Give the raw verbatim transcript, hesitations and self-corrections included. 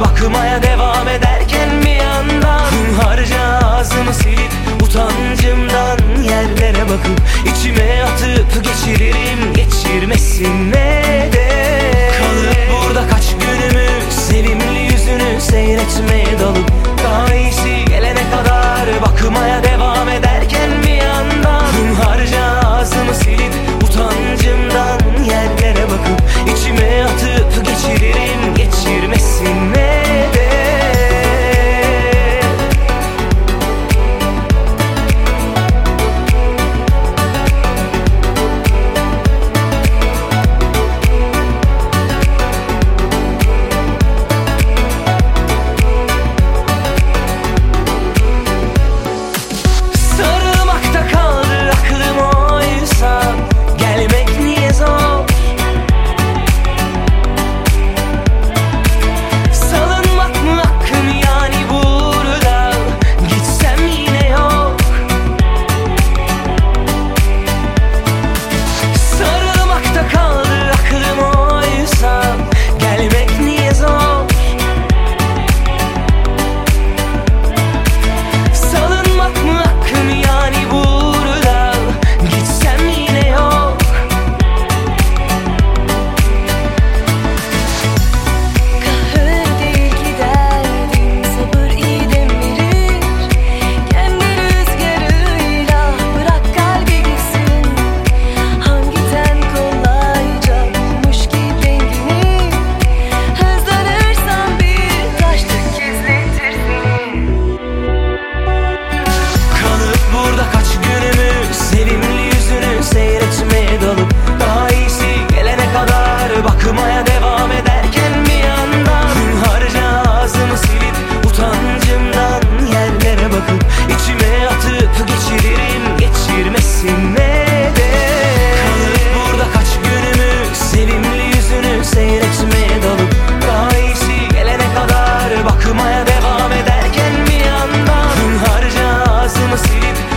bakmaya devam ederken bir yandan hunharca ağzımı silip utancımdan yerlere bakıp içime atıp geçiririm geçirmesine de. Kalıp burada kaç günümü sevimli yüzünü seyretmeye dalıp daha iyisi gelene kadar bakmaya devam ederken bir yandan hunharca ağzımı silip utancımdan yerlere bakıp içime atıp geçiririm geçirmesine de. Bakmaya devam ederken bir yandan hunharca ağzımı silip utancımdan yerlere bakıp içime atıp geçiririm geçirmesine de. Kalıp burada kaç günümü sevimli yüzünü seyretmeye dalıp daha iyisi gelene kadar bakmaya devam ederken bir yandan hunharca ağzımı silip